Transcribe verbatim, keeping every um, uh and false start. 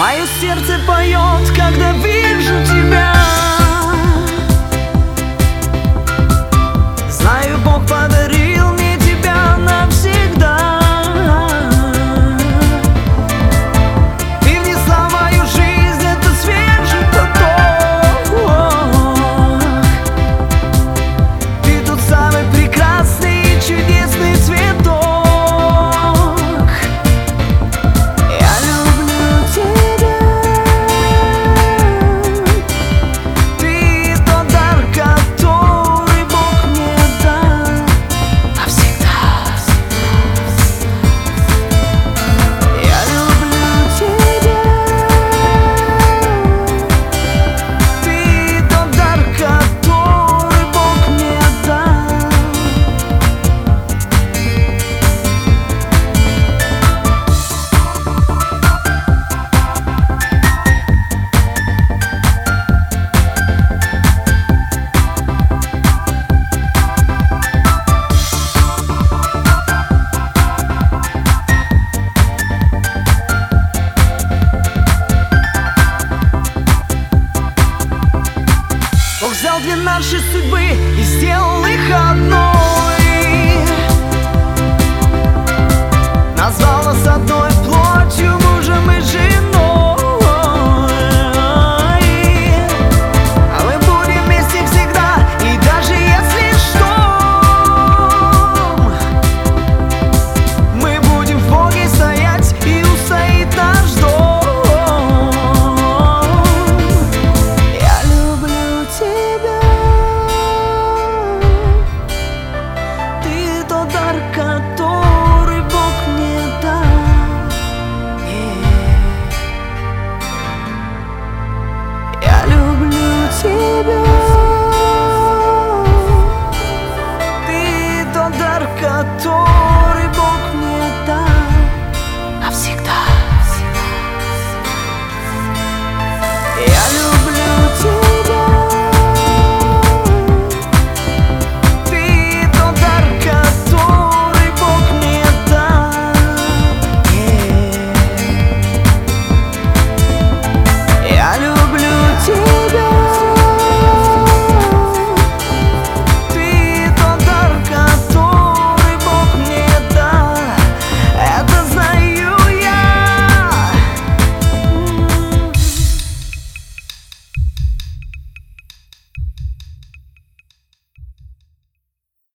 Мое сердце поет, когда вижу тебя. Знаю, Бог подарил мне тебя навсегда. Ты внесла в мою жизнь этот свежий поток. Ты тот самый прекрасный и чудесный цветок. Я люблю тебя. Ты тот дар, который Бог мне дал навсегда. Я люблю тебя. Ты тот дар, который Бог мне дал. Бог взял две наши судьбы и сделал их одной. Назвал нас одной плотью, мужем и женой.